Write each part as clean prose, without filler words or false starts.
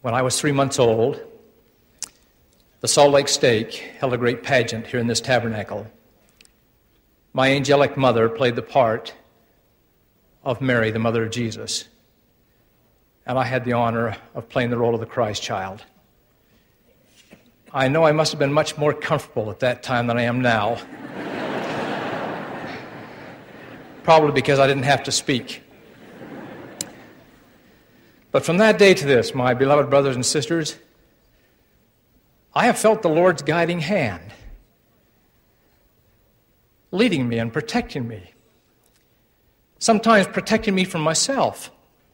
When I was 3 months old, the Salt Lake Stake held a great pageant here in this tabernacle. My angelic mother played the part of Mary, the mother of Jesus, and I had the honor of playing the role of the Christ child. I know I must have been much more comfortable at that time than I am now, probably because I didn't have to speak. But from that day to this, my beloved brothers and sisters, I have felt the Lord's guiding hand, leading me and protecting me, sometimes protecting me from myself.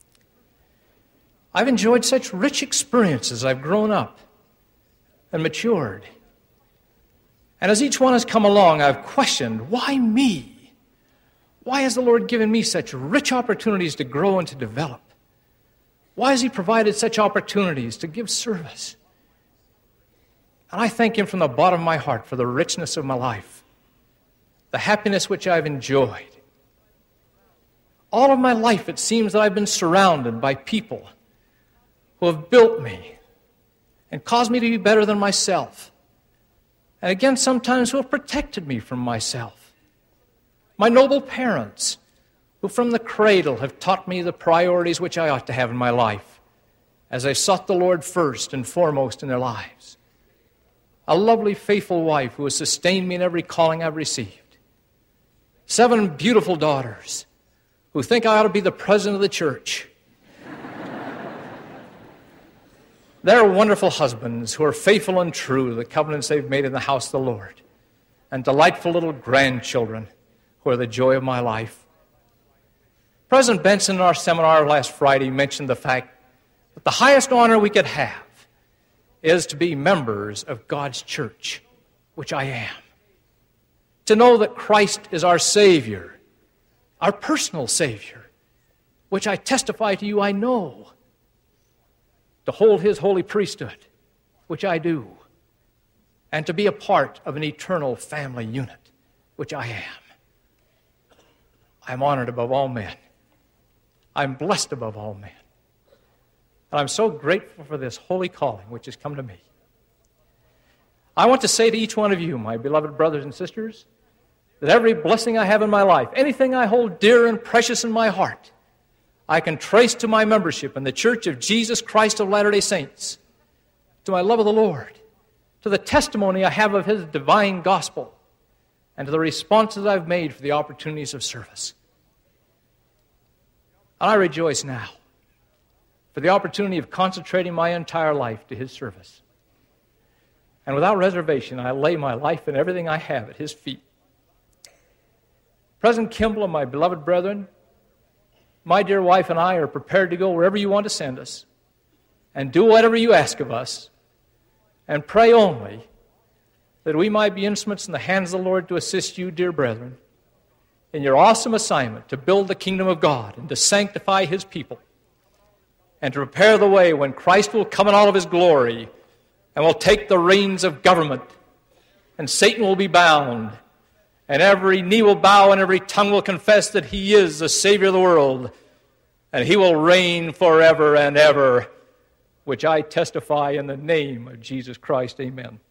I've enjoyed such rich experiences. I've grown up and matured. And as each one has come along, I've questioned, why me? Why has the Lord given me such rich opportunities to grow and to develop? Why has He provided such opportunities to give service? And I thank Him from the bottom of my heart for the richness of my life, the happiness which I've enjoyed. All of my life, it seems that I've been surrounded by people who have built me and caused me to be better than myself. And again, sometimes who have protected me from myself. My noble parents, who from the cradle have taught me the priorities which I ought to have in my life, as I sought the Lord first and foremost in their lives. A lovely, faithful wife who has sustained me in every calling I've received. 7 beautiful daughters who think I ought to be the president of the church. They're wonderful husbands who are faithful and true to the covenants they've made in the house of the Lord. And delightful little grandchildren who are the joy of my life. President Benson in our seminar last Friday mentioned the fact that the highest honor we could have is to be members of God's church, which I am. To know that Christ is our Savior, our personal Savior, which I testify to you I know. To hold His holy priesthood, which I do. And to be a part of an eternal family unit, which I am. I'm honored above all men. I'm blessed above all men. And I'm so grateful for this holy calling which has come to me. I want to say to each one of you, my beloved brothers and sisters, that every blessing I have in my life, anything I hold dear and precious in my heart, I can trace to my membership in the Church of Jesus Christ of Latter-day Saints, to my love of the Lord, to the testimony I have of His divine gospel, and to the responses I've made for the opportunities of service. And I rejoice now for the opportunity of concentrating my entire life to His service. And without reservation, I lay my life and everything I have at His feet. President Kimball and my beloved brethren, my dear wife and I are prepared to go wherever you want to send us and do whatever you ask of us, and pray only that we might be instruments in the hands of the Lord to assist you, dear brethren, in your awesome assignment to build the kingdom of God and to sanctify His people and to prepare the way when Christ will come in all of His glory and will take the reins of government, and Satan will be bound, and every knee will bow and every tongue will confess that He is the Savior of the world, and He will reign forever and ever, which I testify in the name of Jesus Christ. Amen.